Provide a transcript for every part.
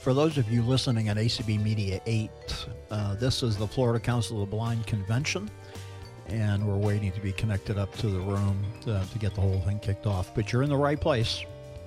for those of you listening on ACB Media 8, this is the Florida Council of the Blind Convention, and we're waiting to be connected up to the room to get the whole thing kicked off. But you're in the right place.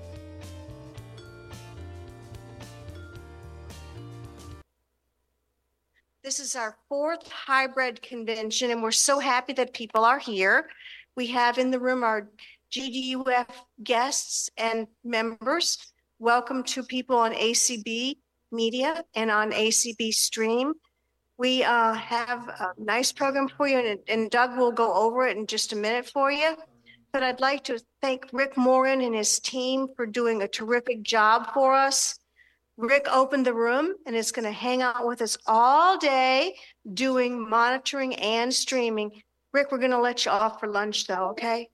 This is our fourth hybrid convention, and we're so happy that people are here. We have in the room our GDUF guests and members. Welcome to people on ACB Media and on ACB Stream. We have a nice program for you, and Doug will go over it in just a minute for you. But I'd like to thank Rick Moran and his team for doing a terrific job for us. Rick opened the room and is going to hang out with us all day doing monitoring and streaming. Rick, we're going to let you off for lunch though, okay?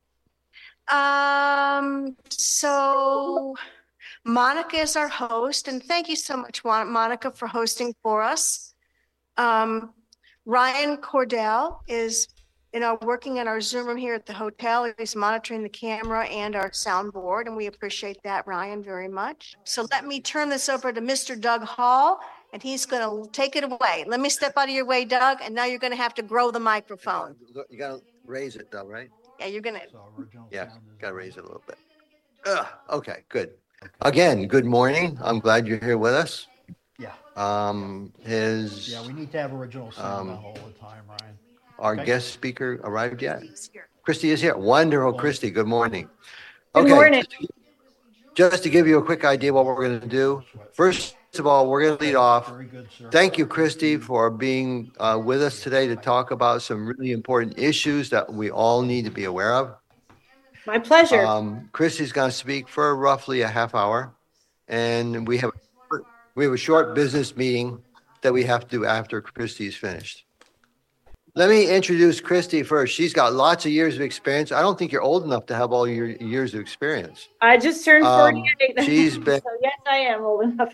So Monica is our host, and thank you so much, Monica, for hosting for us. Ryan Cordell is working in our Zoom room here at the hotel. He's monitoring the camera and our soundboard, and we appreciate that, Ryan, very much. So let me turn this over to Mr. Doug Hall, and he's going to take it away. Let me step out of your way, Doug, and now you're going to have to grow the microphone. You got to raise it, though, right? Yeah, you're going to. Yeah, got to raise it a little bit. Okay, good. Again, good morning. I'm glad you're here with us. Yeah. We need to have original sound all the time, Ryan. Our guest speaker arrived yet? Christy is here. Wonderful, Christy. Good morning. Good morning. Just to give you a quick idea what we're going to do. First of all, we're going to lead off. Thank you, Christy, for being with us today to talk about some really important issues that we all need to be aware of. My pleasure. Christy's going to speak for roughly a half hour, and we have a short business meeting that we have to do after Christy's finished. Let me introduce Christy first. She's got lots of years of experience. I don't think you're old enough to have all your years of experience. I just turned 48. She's been. So yes, I am old enough.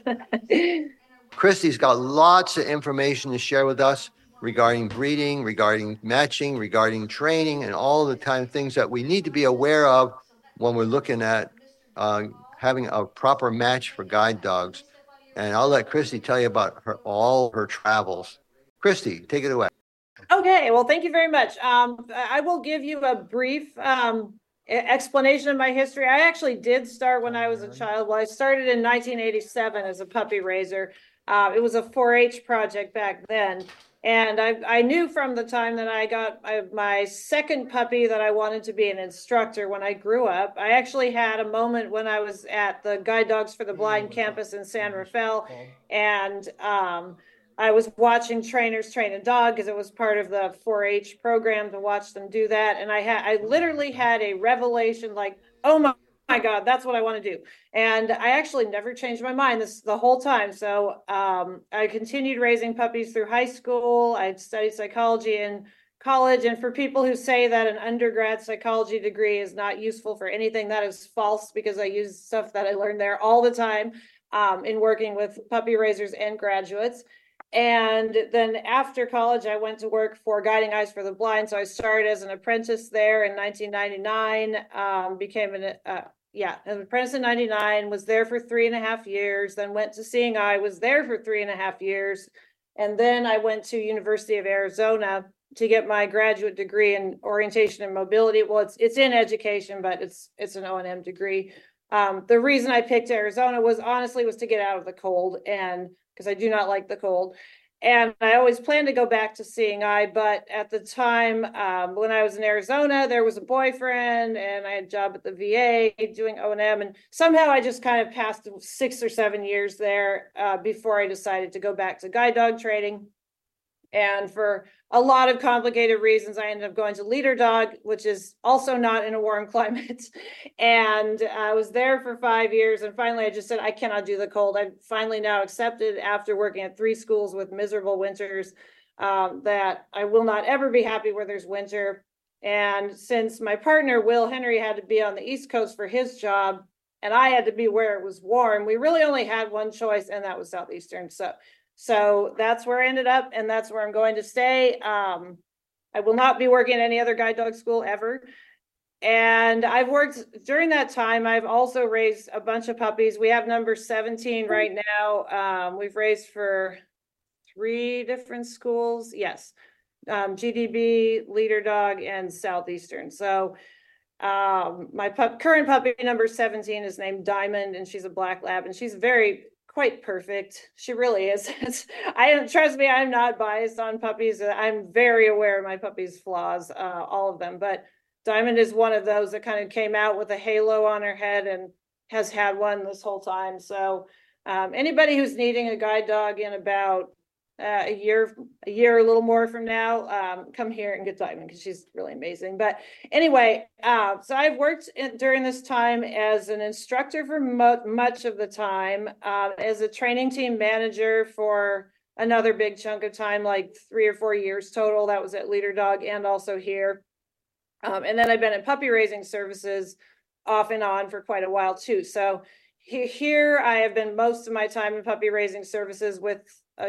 Christy's got lots of information to share with us regarding breeding, regarding matching, regarding training, and all the kind of things that we need to be aware of when we're looking at having a proper match for guide dogs. And I'll let Christy tell you about all her travels. Christy, take it away. Okay, well, thank you very much. I will give you a brief explanation of my history. I actually did start when I was a child. Well, I started in 1987 as a puppy raiser. It was a 4-H project back then. And I knew from the time that I got my second puppy that I wanted to be an instructor when I grew up. I actually had a moment when I was at the Guide Dogs for the Blind campus in San Rafael, and I was watching trainers train a dog because it was part of the 4-H program to watch them do that. And I literally had a revelation like, oh my God, that's what I want to do. And I actually never changed my mind the whole time. So I continued raising puppies through high school. I studied psychology in college. And for people who say that an undergrad psychology degree is not useful for anything, that is false, because I use stuff that I learned there all the time in working with puppy raisers and graduates. And then after college, I went to work for Guiding Eyes for the Blind. So I started as an apprentice there in 1999, became an apprentice in 99, was there for 3.5 years, then went to Seeing Eye, was there for 3.5 years. And then I went to University of Arizona to get my graduate degree in orientation and mobility. Well, it's in education, but it's an O&M degree. The reason I picked Arizona was to get out of the cold, and because I do not like the cold. And I always planned to go back to Seeing Eye, but at the time when I was in Arizona, there was a boyfriend, and I had a job at the VA doing O&M, and somehow I just kind of passed 6 or 7 years there before I decided to go back to guide dog training. And for a lot of complicated reasons, I ended up going to Leader Dog, which is also not in a warm climate. And I was there for 5 years. And finally, I just said, I cannot do the cold. I finally now accepted, after working at 3 schools with miserable winters, that I will not ever be happy where there's winter. And since my partner, Will Henry, had to be on the East Coast for his job, and I had to be where it was warm, we really only had one choice, and that was Southeastern. So that's where I ended up, and that's where I'm going to stay. I will not be working at any other guide dog school ever. And I've worked during that time. I've also raised a bunch of puppies. We have number 17 right now. We've raised for 3 different schools. Yes. GDB, Leader Dog, and Southeastern. So my current puppy number 17 is named Diamond, and she's a black lab, and she's quite perfect. She really is. Trust me, I'm not biased on puppies. I'm very aware of my puppy's flaws, all of them. But Diamond is one of those that kind of came out with a halo on her head and has had one this whole time. So anybody who's needing a guide dog in about a year, a little more from now, come here and get Diamond because she's really amazing. But anyway, so I've worked during this time as an instructor for much of the time, as a training team manager for another big chunk of time, like 3 or 4 years total. That was at Leader Dog and also here. And then I've been in puppy raising services off and on for quite a while too. So here I have been most of my time in puppy raising services with a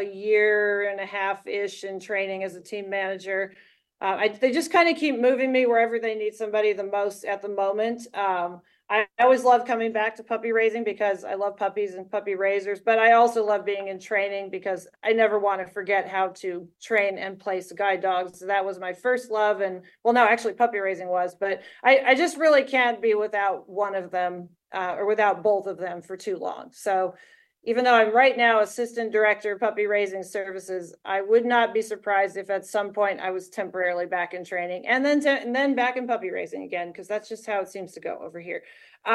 1.5-ish in training as a team manager. They just kind of keep moving me wherever they need somebody the most at the moment. I always love coming back to puppy raising because I love puppies and puppy raisers, but I also love being in training because I never want to forget how to train and place guide dogs. So that was my first love. And well, no, actually puppy raising was, but I just really can't be without one of them or without both of them for too long. So even though I'm right now assistant director of puppy raising services, I would not be surprised if at some point I was temporarily back in training and then back in puppy raising again, because that's just how it seems to go over here.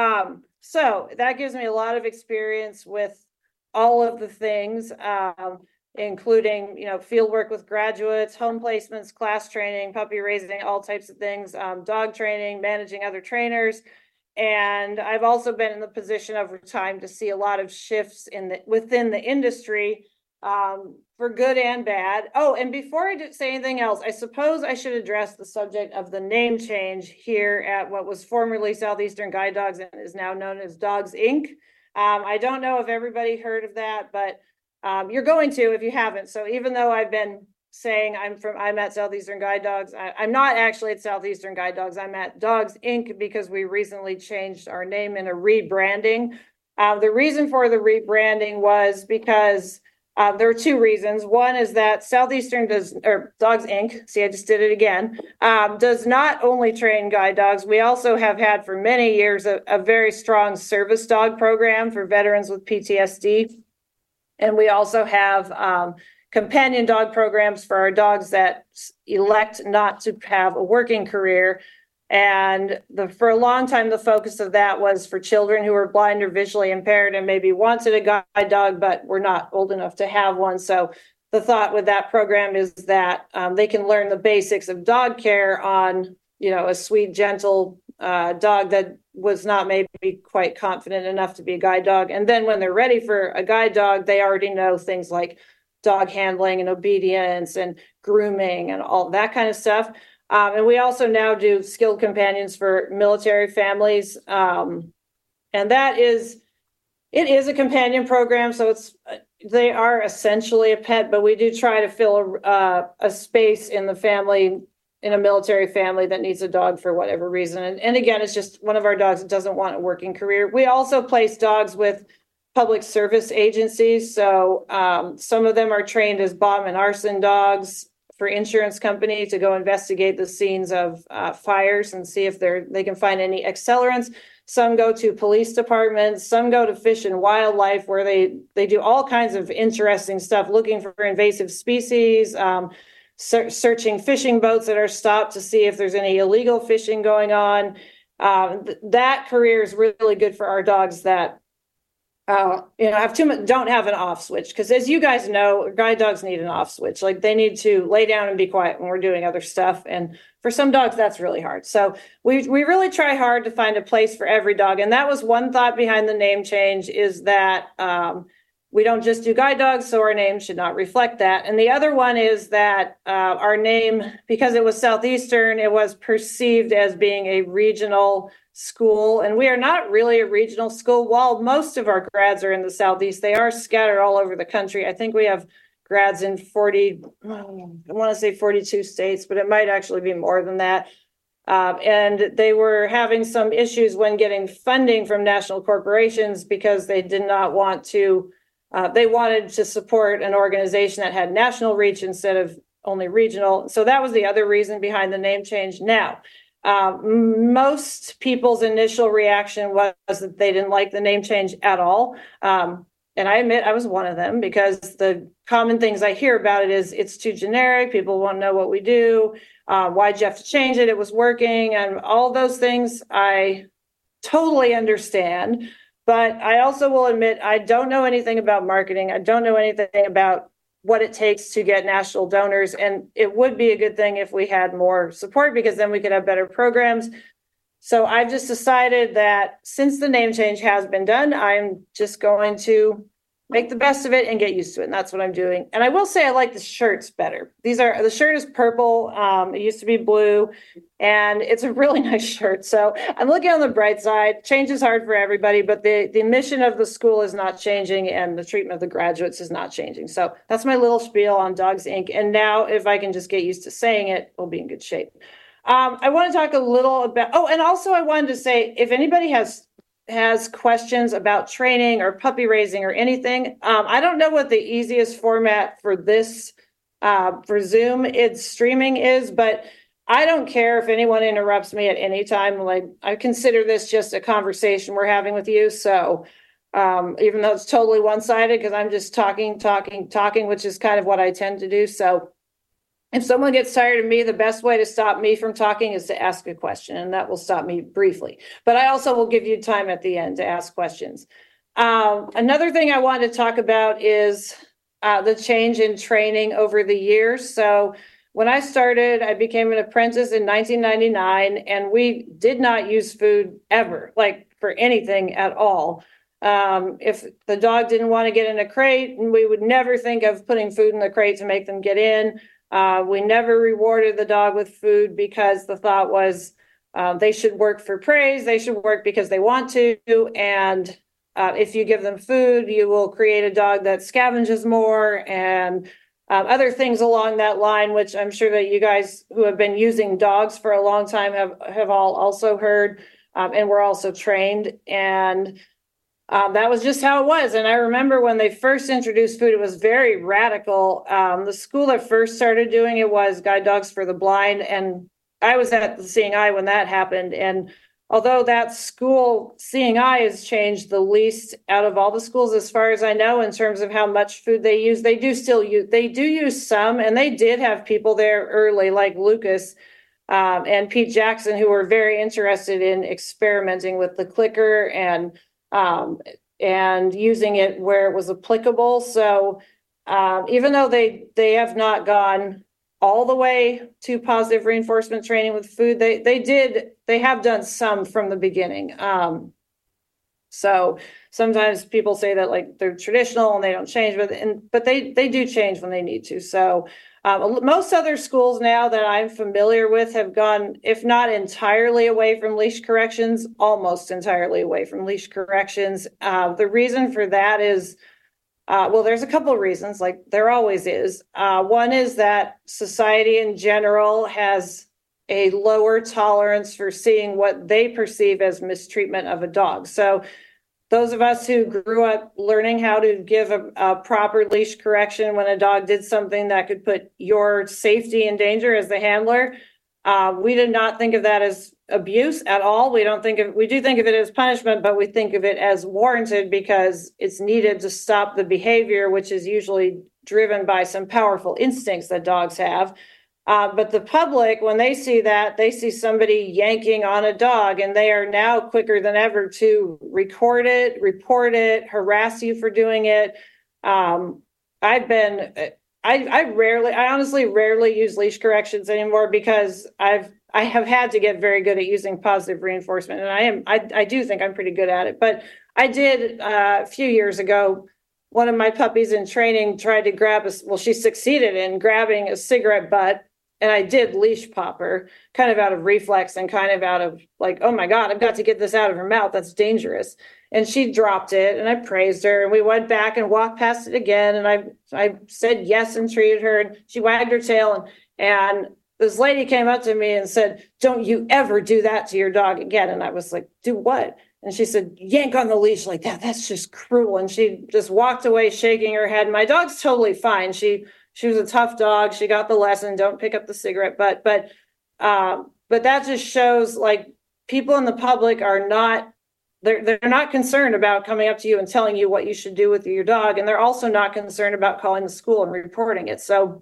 So that gives me a lot of experience with all of the things, including, field work with graduates, home placements, class training, puppy raising, all types of things, dog training, managing other trainers. And I've also been in the position over time to see a lot of shifts within the industry, for good and bad. Oh, and before I say anything else, I suppose I should address the subject of the name change here at what was formerly Southeastern Guide Dogs and is now known as Dogs Inc. I don't know if everybody heard of that, but you're going to if you haven't. So even though I've been saying I'm at Southeastern Guide Dogs, I'm not actually at Southeastern Guide Dogs. I'm at Dogs Inc. because we recently changed our name in a rebranding. The reason for the rebranding was because there are 2 reasons. One is that Southeastern Dogs Inc., see, I just did it again, does not only train guide dogs. We also have had for many years a very strong service dog program for veterans with PTSD. And we also have companion dog programs for our dogs that elect not to have a working career. And for a long time, the focus of that was for children who were blind or visually impaired and maybe wanted a guide dog, but were not old enough to have one. So the thought with that program is that they can learn the basics of dog care on, a sweet, gentle dog that was not maybe quite confident enough to be a guide dog. And then when they're ready for a guide dog, they already know things like dog handling and obedience and grooming and all that kind of stuff. And we also now do skilled companions for military families. And it is a companion program. So they are essentially a pet, but we do try to fill a space in the family, in a military family that needs a dog for whatever reason. And again, it's just one of our dogs that doesn't want a working career. We also place dogs with public service agencies. So some of them are trained as bomb and arson dogs for insurance company to go investigate the scenes of fires and see if they can find any accelerants. Some go to police departments, some go to Fish and Wildlife, where they do all kinds of interesting stuff, looking for invasive species, searching fishing boats that are stopped to see if there's any illegal fishing going on. That career is really good for our dogs that don't have an off switch, because as you guys know, guide dogs need an off switch. Like they need to lay down and be quiet when we're doing other stuff. And for some dogs, that's really hard. So we really try hard to find a place for every dog. And that was one thought behind the name change, is that we don't just do guide dogs, so our name should not reflect that. And the other one is that our name, because it was Southeastern, it was perceived as being a regional school. And we are not really a regional school. While most of our grads are in the Southeast, they are scattered all over the country. I think we have grads in 42 states, but it might actually be more than that. And they were having some issues when getting funding from national corporations because they did not want to, they wanted to support an organization that had national reach instead of only regional. So that was the other reason behind the name change. Now, most people's initial reaction was that they didn't like the name change at all. And I admit I was one of them, because the common things I hear about it is it's too generic. People want to know what we do. Why'd you have to change it? It was working, and all those things I totally understand. But I also will admit I don't know anything about marketing. I don't know anything about what it takes to get national donors. And it would be a good thing if we had more support, because then we could have better programs. So I've just decided that since the name change has been done, I'm just going to make the best of it and get used to it. And that's what I'm doing. And I will say I like the shirts better. The shirt is purple. It used to be blue, and it's a really nice shirt. So I'm looking on the bright side. Change is hard for everybody, but the mission of the school is not changing, and the treatment of the graduates is not changing. So that's my little spiel on Dogs Inc. And now if I can just get used to saying it, we'll be in good shape. I want to talk a little about, and also I wanted to say, if anybody has questions about training or puppy raising or anything, I don't know what the easiest format for this, for Zoom streaming is, but I don't care if anyone interrupts me at any time. Like, I consider this just a conversation we're having with you. So even though it's totally one-sided, because I'm just talking, which is kind of what I tend to do. So if someone gets tired of me, the best way to stop me from talking is to ask a question, and that will stop me briefly. But I also will give you time at the end to ask questions. Another thing I wanted to talk about is the change in training over the years. So when I started, I became an apprentice in 1999, and we did not use food ever, like for anything at all. If the dog didn't want to get in a crate, we would never think of putting food in the crate to make them get in. We never rewarded the dog with food, because the thought was they should work for praise. They should work because they want to. And if you give them food, you will create a dog that scavenges more, and other things along that line, which I'm sure that you guys who have been using dogs for a long time have all also heard, and we're also trained. And that was just how it was. And I remember when they first introduced food, it was very radical. The school that first started doing it was Guide Dogs for the Blind. And I was at the Seeing Eye when that happened. And although that school, Seeing Eye, has changed the least out of all the schools, as far as I know, in terms of how much food they use, they do use some. And they did have people there early, like Lucas and Pete Jackson, who were very interested in experimenting with the clicker and using it where it was applicable. So even though they have not gone all the way to positive reinforcement training with food, they have done some from the beginning. So sometimes people say that, like, they're traditional and they don't change, but they do change when they need to. So most other schools now that I'm familiar with have gone, if not entirely away from leash corrections, almost entirely away from leash corrections. The reason for that is, well, there's a couple of reasons, like there always is. One is that society in general has a lower tolerance for seeing what they perceive as mistreatment of a dog. So those of us who grew up learning how to give a proper leash correction when a dog did something that could put your safety in danger as the handler, we did not think of that as abuse at all. We do think of it as punishment, but we think of it as warranted because it's needed to stop the behavior, which is usually driven by some powerful instincts that dogs have. But the public, when they see that, they see somebody yanking on a dog, and they are now quicker than ever to record it, report it, harass you for doing it. I honestly rarely use leash corrections anymore, because I have had to get very good at using positive reinforcement, and I do think I'm pretty good at it. But I did a few years ago. One of my puppies in training tried to she succeeded in grabbing a cigarette butt. And I did leash pop her, kind of out of reflex and kind of out of like, oh my God, I've got to get this out of her mouth. That's dangerous. And she dropped it, and I praised her, and we went back and walked past it again. And I said yes and treated her, and she wagged her tail. And this lady came up to me and said, "Don't you ever do that to your dog again." And I was like, "Do what?" And she said, "Yank on the leash like that. That's just cruel." And she just walked away shaking her head. My dog's totally fine. She was a tough dog. She got the lesson. Don't pick up the cigarette butt. But that just shows like people in the public are not, they're not concerned about coming up to you and telling you what you should do with your dog. And they're also not concerned about calling the school and reporting it. So,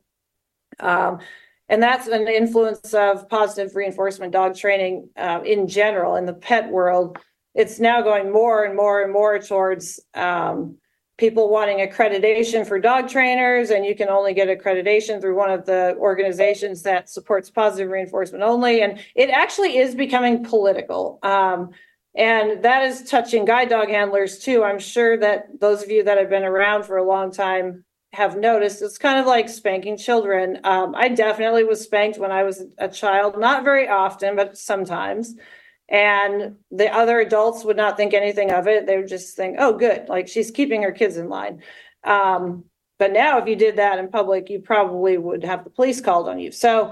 and that's an influence of positive reinforcement dog training in general in the pet world. It's now going more and more and more towards people wanting accreditation for dog trainers, and you can only get accreditation through one of the organizations that supports positive reinforcement only. And it actually is becoming political. And that is touching guide dog handlers too. I'm sure that those of you that have been around for a long time have noticed it's kind of like spanking children. I definitely was spanked when I was a child, not very often, but sometimes. And the other adults would not think anything of it. They would just think, "Oh, good, like she's keeping her kids in line." But now if you did that in public, you probably would have the police called on you. So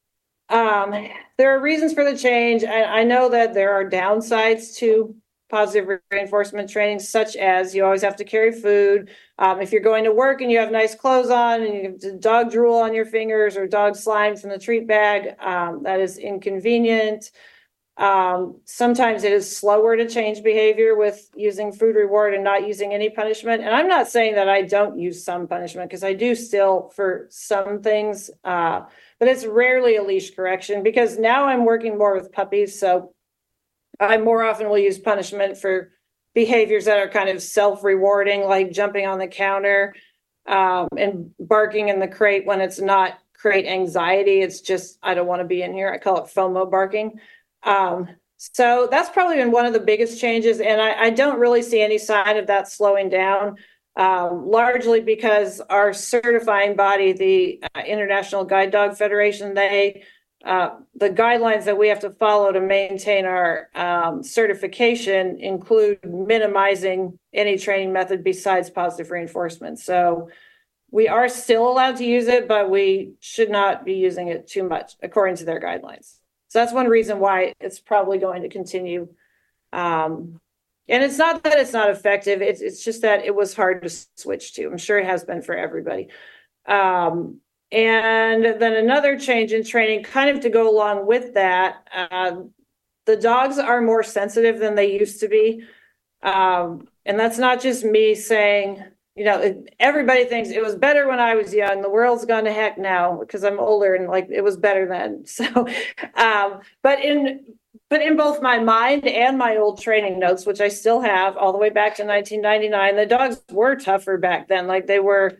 there are reasons for the change. I know that there are downsides to positive reinforcement training, such as you always have to carry food. If you're going to work and you have nice clothes on and you have dog drool on your fingers or dog slime from the treat bag, that is inconvenient. Sometimes it is slower to change behavior with using food reward and not using any punishment. And I'm not saying that I don't use some punishment, because I do still for some things, but it's rarely a leash correction, because now I'm working more with puppies. So I more often will use punishment for behaviors that are kind of self-rewarding, like jumping on the counter and barking in the crate when it's not crate anxiety. It's just, I don't want to be in here. I call it FOMO barking. So that's probably been one of the biggest changes. And I don't really see any sign of that slowing down, largely because our certifying body, the International Guide Dog Federation, the guidelines that we have to follow to maintain our certification include minimizing any training method besides positive reinforcement. So we are still allowed to use it, but we should not be using it too much according to their guidelines. So that's one reason why it's probably going to continue. And it's not that it's not effective. It's just that it was hard to switch to. I'm sure it has been for everybody. And then another change in training, kind of to go along with that, the dogs are more sensitive than they used to be. And that's not just me saying, everybody thinks it was better when I was young. The world's gone to heck now because I'm older, and like it was better then. So, but in both my mind and my old training notes, which I still have all the way back to 1999, the dogs were tougher back then. Like they were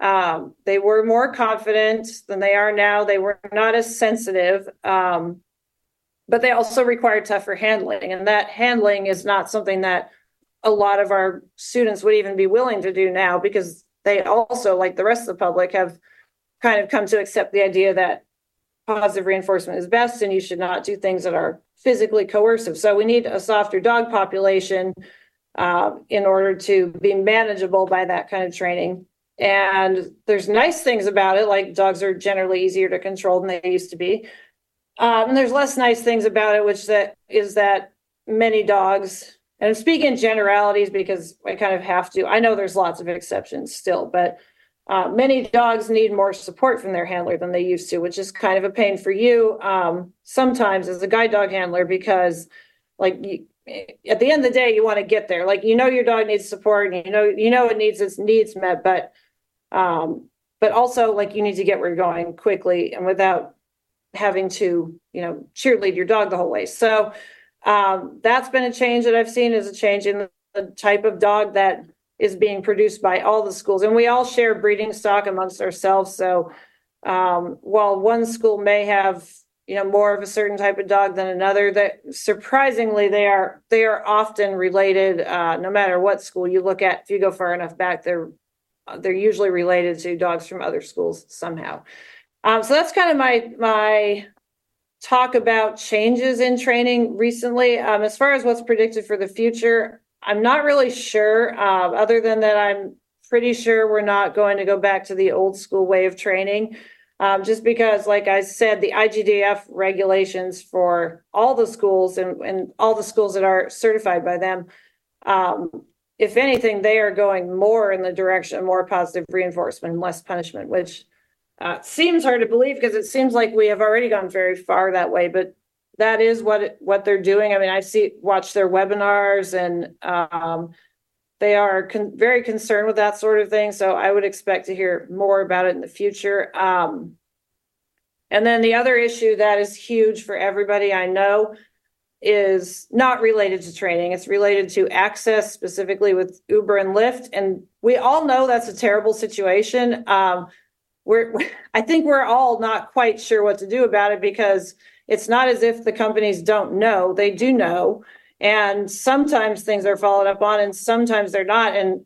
more confident than they are now. They were not as sensitive, but they also required tougher handling, and that handling is not something that a lot of our students would even be willing to do now, because they also, like the rest of the public, have kind of come to accept the idea that positive reinforcement is best and you should not do things that are physically coercive. So we need a softer dog population in order to be manageable by that kind of training. And there's nice things about it, like dogs are generally easier to control than they used to be. And there's less nice things about it, which is that many dogs, and I'm speaking in generalities because I kind of have to. I know there's lots of exceptions still, but many dogs need more support from their handler than they used to, which is kind of a pain for you sometimes as a guide dog handler, because at the end of the day, you want to get there. Like, your dog needs support, and it needs its needs met, but also like you need to get where you're going quickly and without having to, cheerlead your dog the whole way. So that's been a change that I've seen, is a change in the type of dog that is being produced by all the schools. And we all share breeding stock amongst ourselves. So while one school may have, more of a certain type of dog than another, that surprisingly they are often related, no matter what school you look at. If you go far enough back, they're usually related to dogs from other schools somehow. So that's kind of my talk about changes in training recently. As far as what's predicted for the future, I'm not really sure, other than that I'm pretty sure we're not going to go back to the old school way of training. Just because, like I said, the IGDF regulations for all the schools and all the schools that are certified by them, if anything, they are going more in the direction of more positive reinforcement and less punishment, which seems hard to believe because it seems like we have already gone very far that way, but that is what they're doing. I mean, watch their webinars, and they are very concerned with that sort of thing. So I would expect to hear more about it in the future. And then the other issue that is huge for everybody I know is not related to training. It's related to access, specifically with Uber and Lyft. And we all know that's a terrible situation. I think we're all not quite sure what to do about it, because it's not as if the companies don't know. They do know. And sometimes things are followed up on and sometimes they're not. And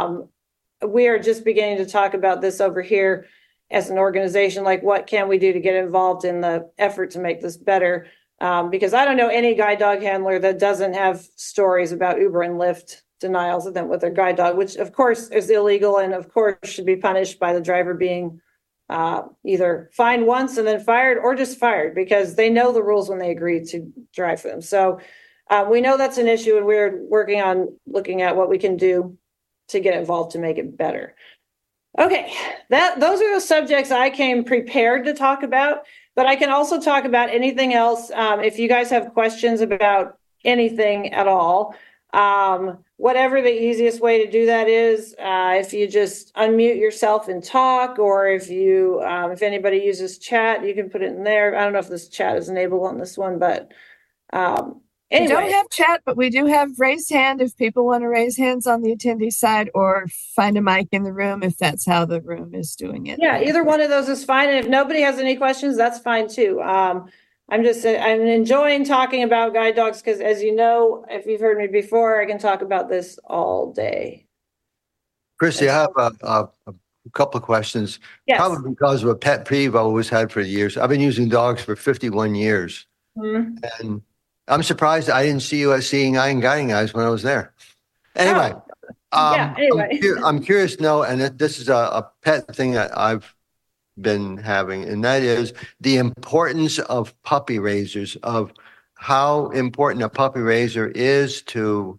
we are just beginning to talk about this over here as an organization, like what can we do to get involved in the effort to make this better? Because I don't know any guide dog handler that doesn't have stories about Uber and Lyft denials of them with their guide dog, which of course is illegal and of course should be punished by the driver being either fined once and then fired, or just fired, because they know the rules when they agree to drive for them. So we know that's an issue, and we're working on looking at what we can do to get involved to make it better. Okay, those are the subjects I came prepared to talk about, but I can also talk about anything else if you guys have questions about anything at all. Whatever the easiest way to do that is, if you just unmute yourself and talk, or if anybody uses chat, you can put it in there. I don't know if this chat is enabled on this one, but anyway. We don't have chat, but we do have raised hand if people want to raise hands on the attendee side, or find a mic in the room if that's how the room is doing it. Yeah, either one of those is fine. And if nobody has any questions, that's fine too. I'm enjoying talking about guide dogs because, as you know, if you've heard me before, I can talk about this all day. Christy, I have a couple of questions. Yes. Probably because of a pet peeve I always had for years. I've been using dogs for 51 years. Mm-hmm. And I'm surprised I didn't see you at Seeing Eye and Guiding Eyes when I was there. Anyway, anyway. I'm curious to know, and this is a pet thing that I've been having, and that is the importance of puppy raisers, of how important a puppy raiser is to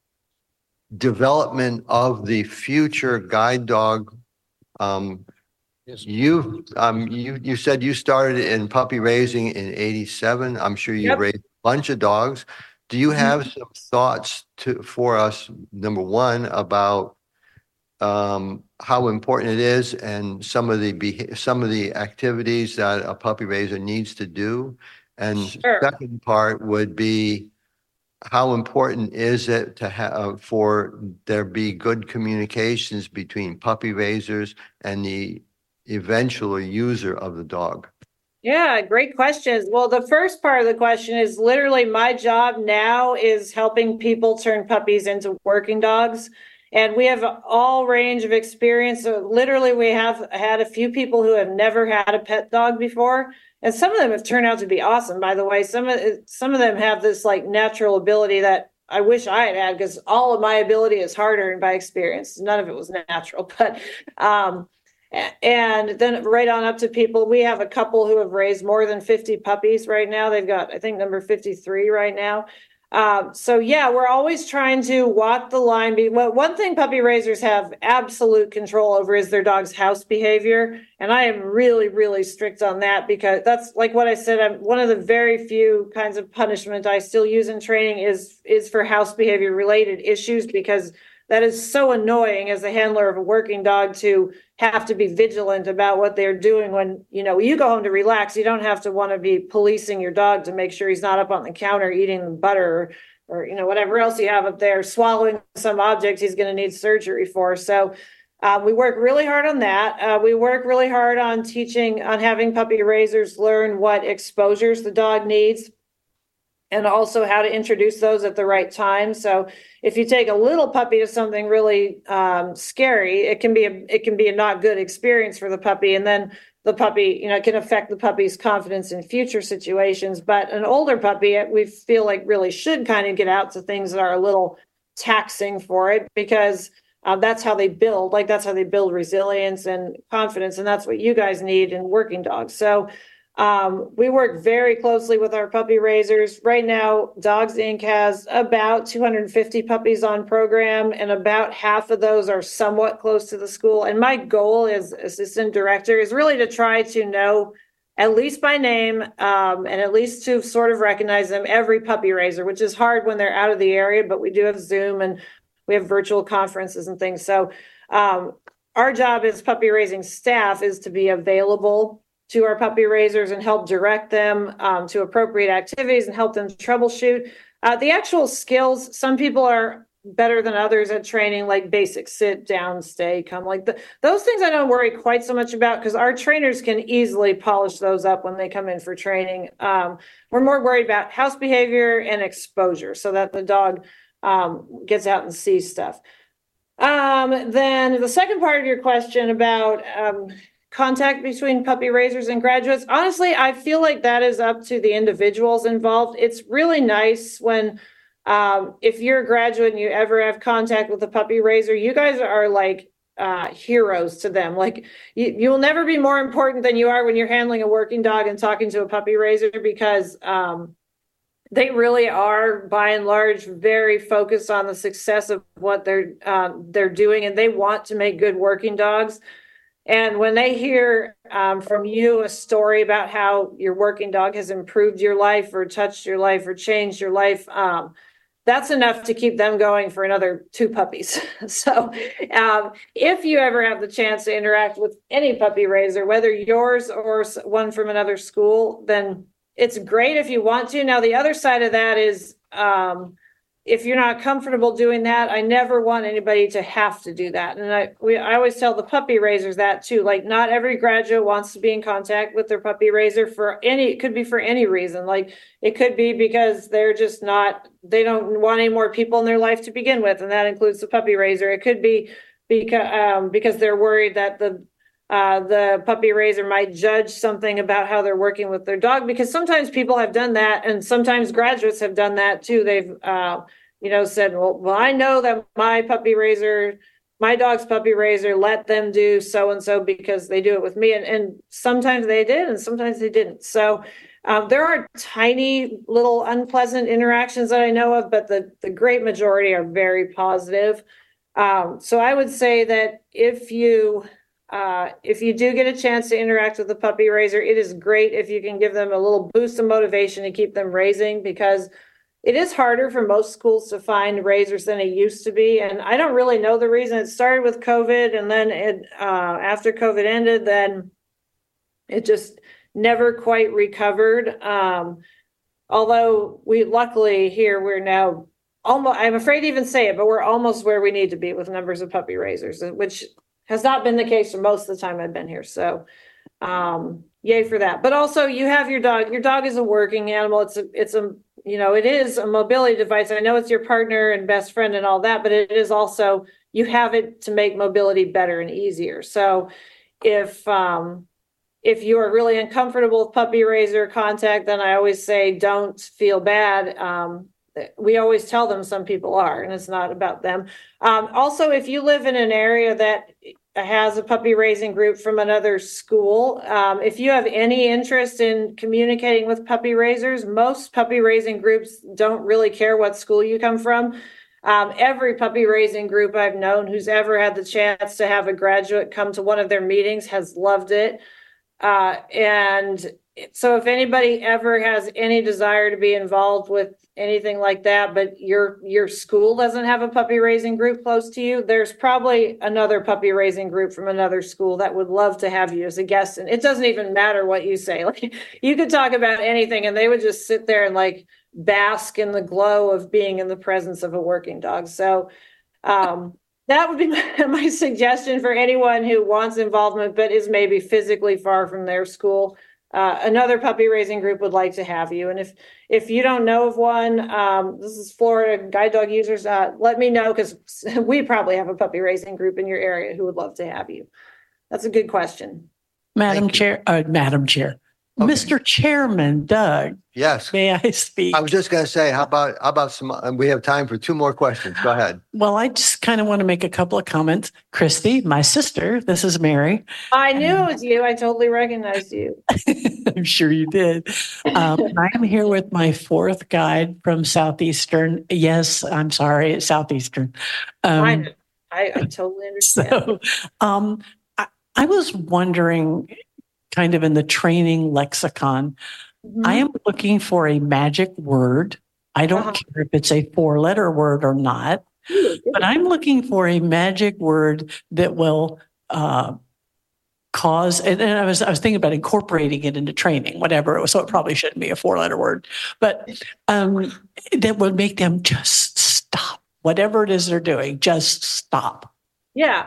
development of the future guide dog. You said you started in puppy raising in '87. I'm sure you raised a bunch of dogs. Do you have some thoughts for us, number one, about how important it is and some of the activities that a puppy raiser needs to do? And second part would be, how important is it to have for there be good communications between puppy raisers and the eventual user of the dog? Yeah, great questions. Well, the first part of the question is literally my job now is helping people turn puppies into working dogs. And we have all range of experience. So literally, we have had a few people who have never had a pet dog before. And some of them have turned out to be awesome, by the way. Some of them have this like natural ability that I wish I had, because all of my ability is hard earned by experience. None of it was natural. But and then right on up to people, we have a couple who have raised more than 50 puppies right now. They've got, I think, number 53 right now. So yeah, we're always trying to walk the line. One thing puppy raisers have absolute control over is their dog's house behavior. And I am really, really strict on that, because that's like what I said. One of the very few kinds of punishment I still use in training is for house behavior related issues, because that is so annoying as a handler of a working dog to have to be vigilant about what they're doing when, you go home to relax. You don't have to want to be policing your dog to make sure he's not up on the counter eating the butter or whatever else you have up there, swallowing some object he's going to need surgery for. So we work really hard on that. We work really hard on having puppy raisers learn what exposures the dog needs, and also how to introduce those at the right time. So if you take a little puppy to something really scary, it can be a not good experience for the puppy. And then the puppy, it can affect the puppy's confidence in future situations. But an older puppy, we feel like really should kind of get out to things that are a little taxing for it, because That's how they build, that's how they build resilience and confidence. And that's what you guys need in working dogs. So we work very closely with our puppy raisers. Right now, Dogs Inc. has about 250 puppies on program, and about half of those are somewhat close to the school. And my goal as assistant director is really to try to know, at least by name, and at least to sort of recognize them, every puppy raiser, which is hard when they're out of the area, but we do have Zoom and we have virtual conferences and things. So our job as puppy raising staff is to be available to our puppy raisers and help direct them to appropriate activities and help them troubleshoot. The actual skills, some people are better than others at training, like basic sit, down, stay, come, those things I don't worry quite so much about, because our trainers can easily polish those up when they come in for training. We're more worried about house behavior and exposure so that the dog gets out and sees stuff. Then the second part of your question about contact between puppy raisers and graduates, honestly, I feel like that is up to the individuals involved. It's really nice when if you're a graduate and you ever have contact with a puppy raiser, you guys are like heroes to them. Like you will never be more important than you are when you're handling a working dog and talking to a puppy raiser, because they really are, by and large, very focused on the success of what they're doing, and they want to make good working dogs. And when they hear from you a story about how your working dog has improved your life or touched your life or changed your life, that's enough to keep them going for another 2 puppies. So if you ever have the chance to interact with any puppy raiser, whether yours or one from another school, then it's great if you want to. Now, the other side of that is if you're not comfortable doing that, I never want anybody to have to do that. And I always tell the puppy raisers that too. Like, not every graduate wants to be in contact with their puppy raiser it could be for any reason. Like, it could be because they're just they don't want any more people in their life to begin with. And that includes the puppy raiser. It could be because they're worried that the puppy raiser might judge something about how they're working with their dog, because sometimes people have done that, and sometimes graduates have done that too. They've said, well, I know that my dog's puppy raiser let them do so and so because they do it with me, and sometimes they did and sometimes they didn't. So there are tiny little unpleasant interactions that I know of, but the great majority are very positive. So I would say that if you do get a chance to interact with the puppy raiser, it is great if you can give them a little boost of motivation to keep them raising, because it is harder for most schools to find raisers than it used to be. And I don't really know the reason. It started with COVID, and then after COVID ended, then it just never quite recovered. Although luckily here, we're now almost, I'm afraid to even say it, but we're almost where we need to be with numbers of puppy raisers, which has not been the case for most of the time I've been here. So yay for that. But also, you have your dog. Your dog is a working animal. It is a mobility device. I know it's your partner and best friend and all that, but it is also, you have it to make mobility better and easier. So if you are really uncomfortable with puppy raiser contact, then I always say, don't feel bad. We always tell them some people are, and it's not about them. Also, if you live in an area that has a puppy raising group from another school, if you have any interest in communicating with puppy raisers, most puppy raising groups don't really care what school you come from. Every puppy raising group I've known who's ever had the chance to have a graduate come to one of their meetings has loved it. And so if anybody ever has any desire to be involved with anything like that, but your school doesn't have a puppy raising group close to you, there's probably another puppy raising group from another school that would love to have you as a guest. And it doesn't even matter what you say. Like, you could talk about anything and they would just sit there and bask in the glow of being in the presence of a working dog. So that would be my suggestion for anyone who wants involvement but is maybe physically far from their school. Another puppy raising group would like to have you. And if you don't know of one, this is Florida Guide Dog Users, let me know, because we probably have a puppy raising group in your area who would love to have you. That's a good question. Madam Chair, Okay. Mr. Chairman, Doug, Yes. may I speak? I was just going to say, how about some, we have time for 2 more questions. Go ahead. Well, I just kind of want to make a couple of comments. Christy, my sister, this is Mary. I knew it was you. I totally recognized you. I'm sure you did. I am here with my 4th guide from Southeastern. Yes, I'm sorry, it's Southeastern. I totally understand. So I was wondering, kind of in the training lexicon, I am looking for a magic word. I don't care if it's a 4-letter word or not, but I'm looking for a magic word that will cause, and I was thinking about incorporating it into training, whatever it was. So it probably shouldn't be a 4-letter word, but that would make them just stop. Whatever it is they're doing, just stop. Yeah.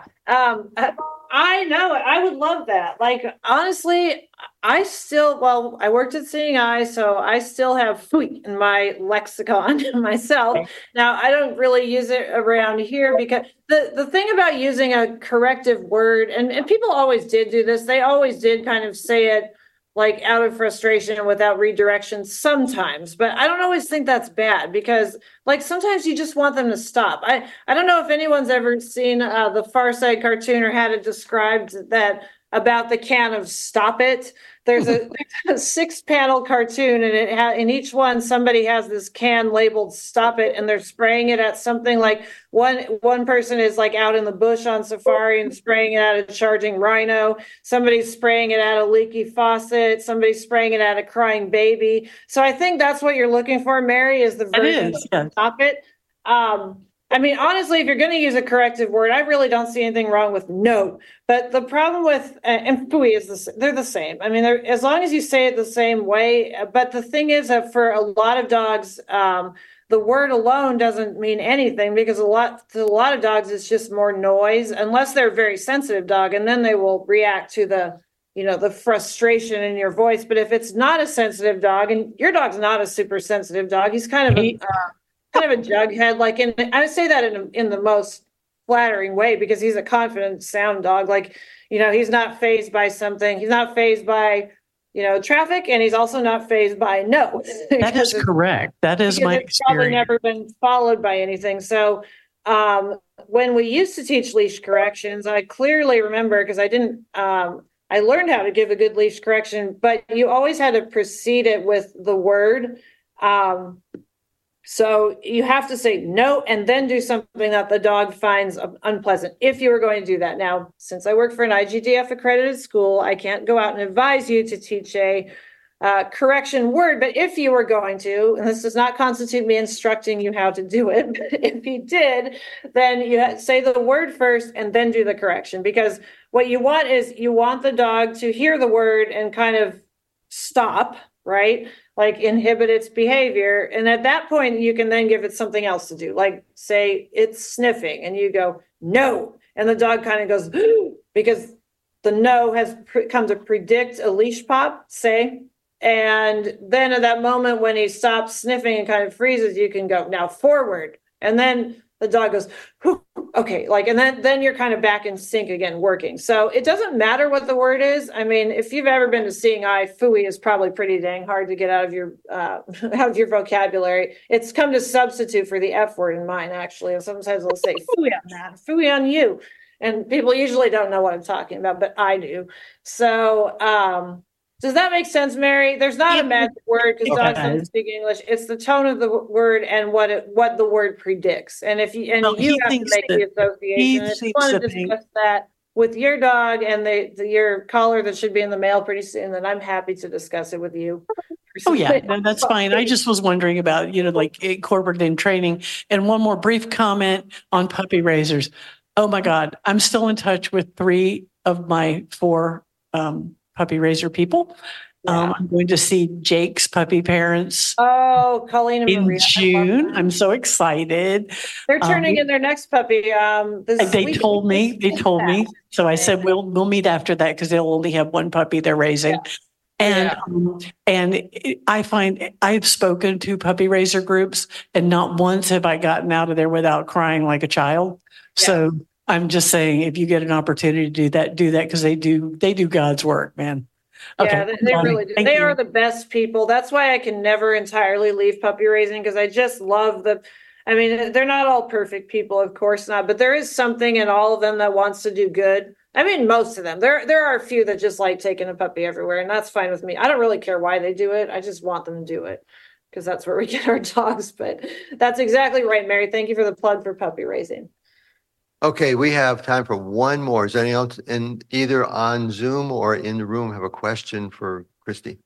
I know it. I would love that. Like, honestly, I worked at Seeing Eye, so I still have "fooey" in my lexicon myself. Okay. Now, I don't really use it around here because the thing about using a corrective word, and people always did do this, they always did kind of say it like out of frustration and without redirection sometimes, but I don't always think that's bad because like sometimes you just want them to stop. I don't know if anyone's ever seen the Far Side cartoon or had it described that about the can of Stop It. There's a 6-panel cartoon and in each one, somebody has this can labeled Stop It and they're spraying it at something like one person is like out in the bush on safari and spraying it at a charging rhino. Somebody's spraying it at a leaky faucet. Somebody's spraying it at a crying baby. So I think that's what you're looking for, Mary, is the version of Stop It. I mean, honestly, if you're going to use a corrective word, I really don't see anything wrong with "no." But the problem with and "fooey" is they're the same. I mean, as long as you say it the same way. But the thing is that for a lot of dogs, the word alone doesn't mean anything because to a lot of dogs, it's just more noise, unless they're a very sensitive dog, and then they will react to the frustration in your voice. But if it's not a sensitive dog, and your dog's not a super sensitive dog, he's kind of a jughead, like I say that in the most flattering way because he's a confident, sound dog. Like, he's not fazed by something. He's not fazed by, traffic, and he's also not fazed by no. That is correct. That is my experience. Probably never been followed by anything. So when we used to teach leash corrections, I clearly remember because I didn't. I learned how to give a good leash correction, but you always had to precede it with the word. So you have to say no and then do something that the dog finds unpleasant if you were going to do that. Now, since I work for an IGDF accredited school, I can't go out and advise you to teach a correction word. But if you were going to, and this does not constitute me instructing you how to do it, but if you did, then you say the word first and then do the correction. Because what you want is you want the dog to hear the word and kind of stop, right? Like inhibit its behavior. And at that point, you can then give it something else to do. Like say it's sniffing and you go, no. And the dog kind of goes, because the no has come to predict a leash pop, say. And then at that moment when he stops sniffing and kind of freezes, you can go now forward. And then the dog goes, okay, like, and then you're kind of back in sync again, working. So it doesn't matter what the word is. I mean, if you've ever been to Seeing Eye, "fooey" is probably pretty dang hard to get out of your vocabulary. It's come to substitute for the F word in mine, actually. And sometimes they'll say "fooey" on that, "fooey" on you. And people usually don't know what I'm talking about, but I do. So, does that make sense, Mary? There's not a magic word because dogs don't speak English. It's the tone of the word and what the word predicts. And if you have to make the association. If you want to discuss that with your dog and your collar that should be in the mail pretty soon, then I'm happy to discuss it with you. Oh yeah, no, that's fine. I just was wondering about like incorporating training. And one more brief comment on puppy raisers. Oh my God, I'm still in touch with 3 of my 4 puppy raiser people. Yeah. I'm going to see Jake's puppy parents. Oh, Colleen and in Maria. June. I'm so excited. They're turning in their next puppy. They told me. So I said we'll meet after that because they'll only have 1 puppy they're raising. Yeah. And I find I've spoken to puppy raiser groups, and not once have I gotten out of there without crying like a child. Yeah. So I'm just saying, if you get an opportunity to do that because they do God's work, man. Okay. Yeah, they really do. Thank They you. are the best people. That's why I can never entirely leave puppy raising because I just love I mean, they're not all perfect people, of course not, but there is something in all of them that wants to do good. I mean, most of them. There are a few that just like taking a puppy everywhere, and that's fine with me. I don't really care why they do it. I just want them to do it because that's where we get our dogs. But that's exactly right, Mary. Thank you for the plug for puppy raising. Okay, we have time for one more. Is anyone else in either on Zoom or in the room have a question for Christy?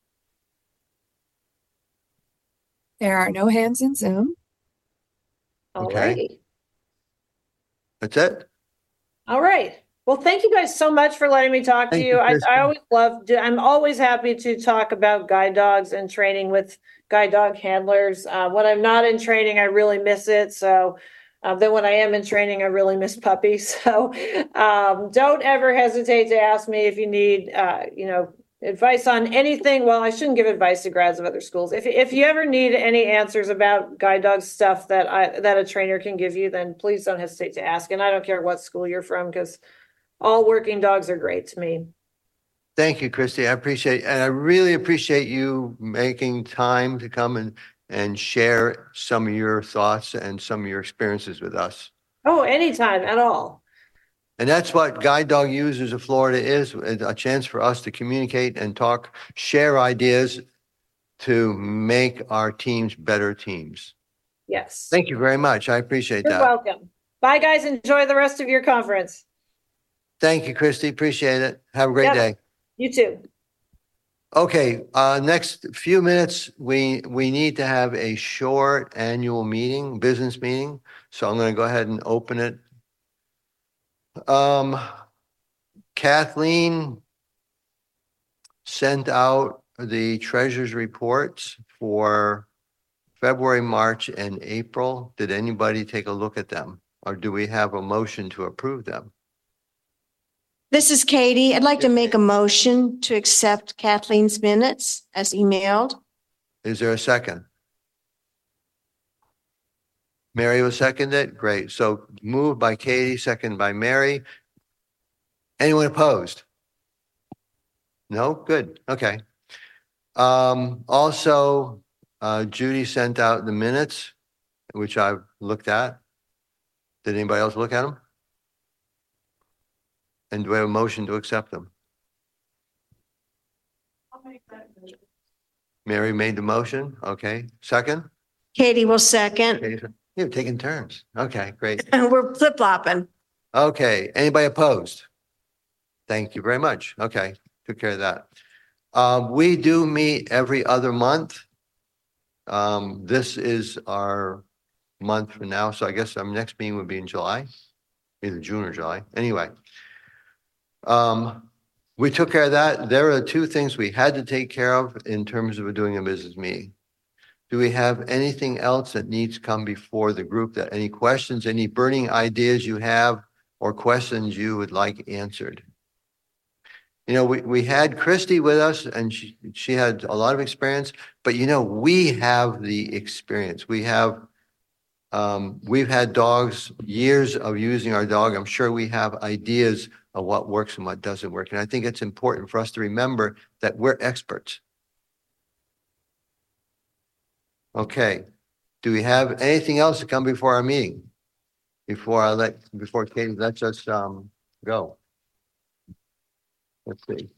There are no hands in Zoom. All Okay. righty. That's it? All right. Well, thank you guys so much for letting me talk to Thank you. you, I Kristen. always I'm always happy to talk about guide dogs and training with guide dog handlers. When I'm not in training, I really miss it. So then when I am in training, I really miss puppies. So don't ever hesitate to ask me if you need, advice on anything. Well, I shouldn't give advice to grads of other schools. If you ever need any answers about guide dog stuff that a trainer can give you, then please don't hesitate to ask. And I don't care what school you're from because all working dogs are great to me. Thank you, Christy. I appreciate, and I really appreciate you making time to come and share some of your thoughts and some of your experiences with us. Oh, anytime at all. And that's what Guide Dog Users of Florida is, a chance for us to communicate and talk, share ideas to make our teams better teams. Yes. Thank you very much. I appreciate You're that. welcome. Bye, guys. Enjoy the rest of your conference. Thank you, Christy. Appreciate it. Have a great Yep. day. You too. Okay, next few minutes, we need to have a short annual meeting, business meeting. So I'm going to go ahead and open it. Kathleen sent out the treasurer's reports for February, March, and April. Did anybody take a look at them? Or do we have a motion to approve them? This is Katie. I'd like to make a motion to accept Kathleen's minutes as emailed. Is there a second? Mary will second it. Great. So moved by Katie, second by Mary. Anyone opposed? No? Good. Okay. Also, Judy sent out the minutes, which I've looked at. Did anybody else look at them? And do we have a motion to accept them? Mary made the motion. Okay. Second? Katie will second. Okay. You're taking turns. Okay, great. We're flip-flopping. Okay. Anybody opposed? Thank you very much. Okay. Took care of that. We do meet every other month. This is our month from now. So I guess our next meeting would be in July, either June or July. Anyway, we took care of that. There are two things we had to take care of in terms of doing a business meeting. Do we have anything else that needs to come before the group? That any questions, any burning ideas you have or questions you would like answered? You know, we had Christy with us and she had a lot of experience, but you know, we have the experience. We have, we've had dogs, years of using our dog. I'm sure we have ideas of what works and what doesn't work. And I think it's important for us to remember that we're experts. Okay. Do we have anything else to come before our meeting? Before Katie lets us go. Let's see.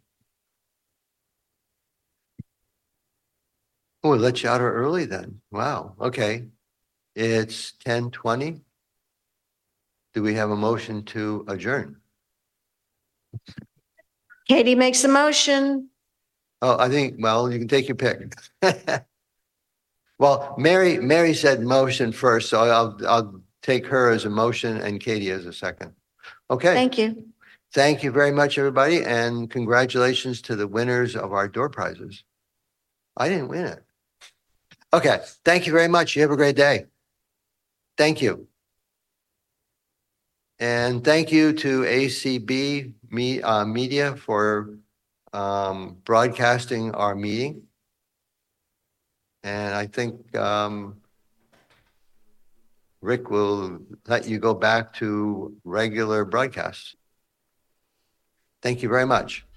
Oh, it let you out early then. Wow. Okay. It's 10:20. Do we have a motion to adjourn? Katie makes the motion. Oh, I think, well, you can take your pick. Well, Mary said motion first, so I'll take her as a motion and Katie as a second. Okay. Thank you. Thank you very much, everybody, and congratulations to the winners of our door prizes. I didn't win it. Okay. Thank you very much. You have a great day. Thank you. And thank you to ACB Media for broadcasting our meeting. And I think Rick will let you go back to regular broadcasts. Thank you very much.